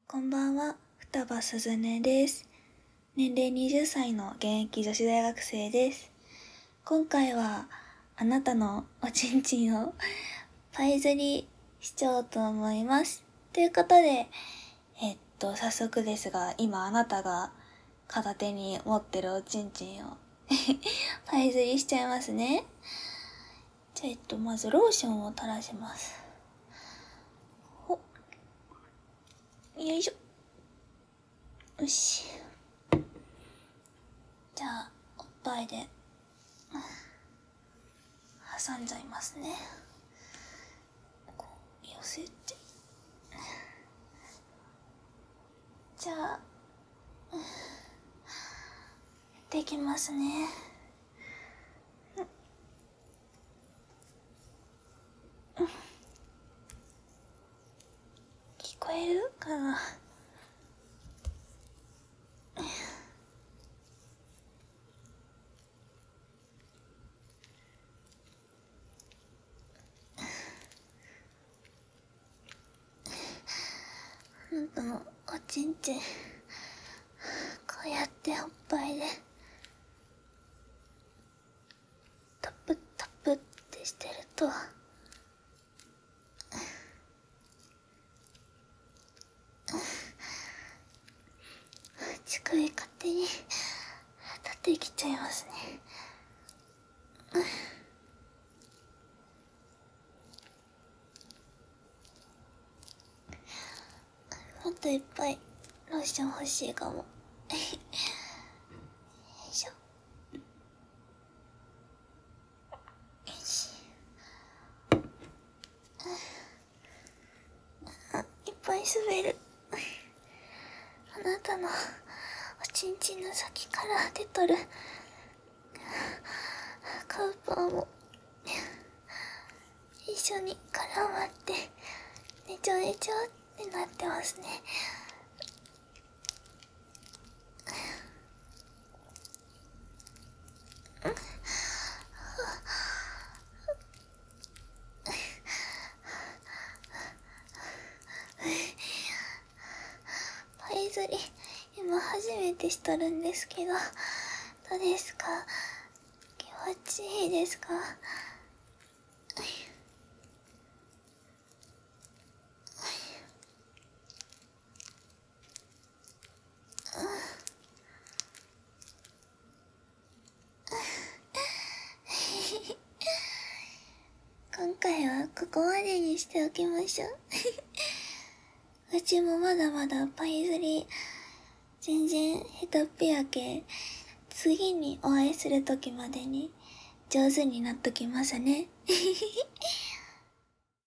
こんばんは、双葉すずねです。年齢20歳の現役女子大学生です。今回はあなたのおちんちんをパイ釣りしちゃおうと思います。ということで、早速ですが、今あなたが片手に持ってるおちんちんをパイ釣りしちゃいますね。じゃあ、まずローションを垂らします。よいしょ。よし。じゃあ、おっぱいで挟んじゃいますね。こう寄せて。じゃあ、できますね。聞こえるかな？あなたのおちんちん、こうやっておっぱいでタップタップってしてると、乳首勝手に立ってきちゃいますね。もっといっぱいローション欲しいかも。よいしょ。よし。いっぱい滑る。あなたのおちんちんの先から出とるカウパーも一緒に絡まってねちょねちょってなってますね。パイ釣り今初めてしとるんですけど、どうですか？気持ちいいですか？今回はここまでにしておきましょう。うちもまだまだパイ釣り全然下手っぴやけ、次にお会いするときまでに上手になっときますね。